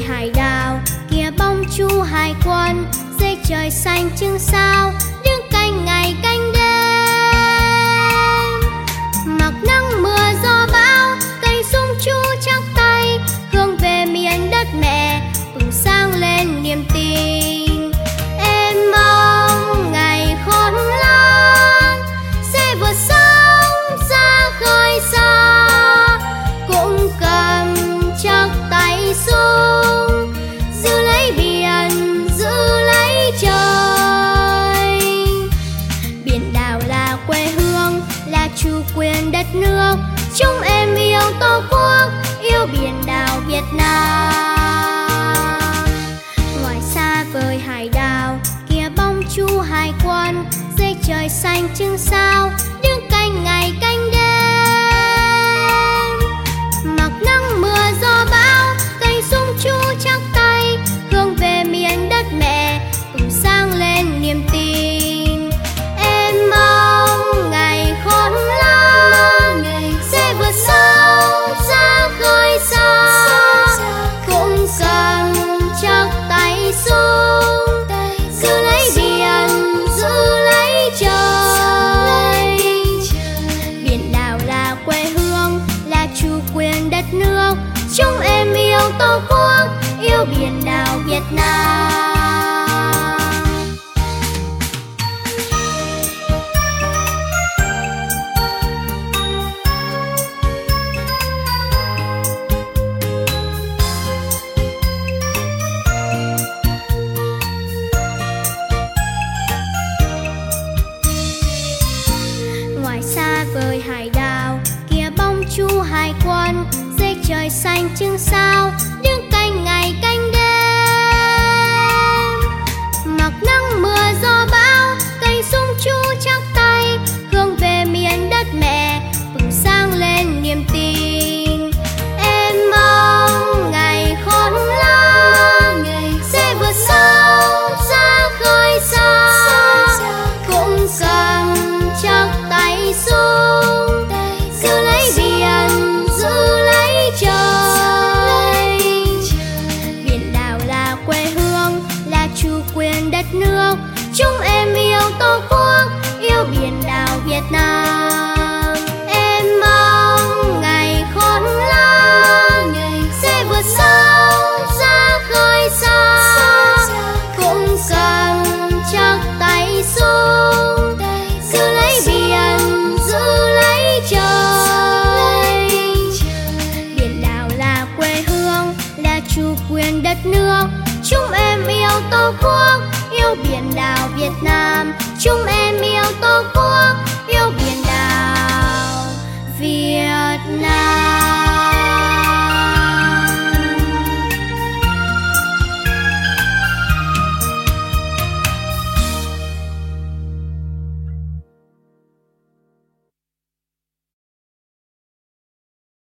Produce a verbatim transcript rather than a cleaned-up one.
hải đảo, kia bóng chu hải quân dưới trời xanh trưng sao, đứng canh ngày canh đêm. Mặc nắng mưa gió bão, cây súng chu chắc tay, hướng về miền đất mẹ bừng sáng lên niềm tin. Em mong ngày khôn lớn sẽ vượt sóng ra khơi xa, cũng cầm chắc tay súng giữ lấy biển, giữ lấy trời. Biển đảo là quê hương, là chủ quyền đất nước, chúng em yêu tổ quốc, yêu biển đảo Việt Nam. Ngoài xa vời hải đảo, kia bóng chu hải quân dưới trời xanh trưng sao, đứng canh ngày canh đêm. Mặc nắng mưa gió bão, cây súng chu chắc tay, hướng về miền đất mẹ bừng sáng lên niềm tin. Em mong ngày khôn lớn sẽ vượt sóng ra khơi xa, cũng cầm chắc tay súng giữ lấy biển, giữ lấy trời. Biển đảo là quê hương, là chủ quyền đất nước, chúng em yêu tổ quốc, yêu biển đảo Việt Nam. Ngoài xa vời hải đảo, kia bóng chu hải quân dưới trời xanh trưng sao, đứng canh ngày canh đêm. Mặc nắng mưa gió bão, cây súng chu chắc tay, hướng về miền đất mẹ bừng sáng lên niềm tin. Em mong ngày khôn lớn sẽ vượt sóng ra khơi xa, cũng cầm chắc tay súng giữ lấy biển, giữ lấy trời. Biển đảo là quê hương, là chủ quyền đất nước, chúng em yêu tổ quốc, yêu biển đảo Việt Nam. Em mong ngày khôn lớn sẽ vượt sóng ra khơi xa, cũng cầm chắc tay súng giữ lấy biển, giữ lấy trời. Biển đảo là quê hương, là chủ quyền đất nước, chúng em yêu tổ quốc, yêu biển đảo Việt Nam, chúng em yêu tổ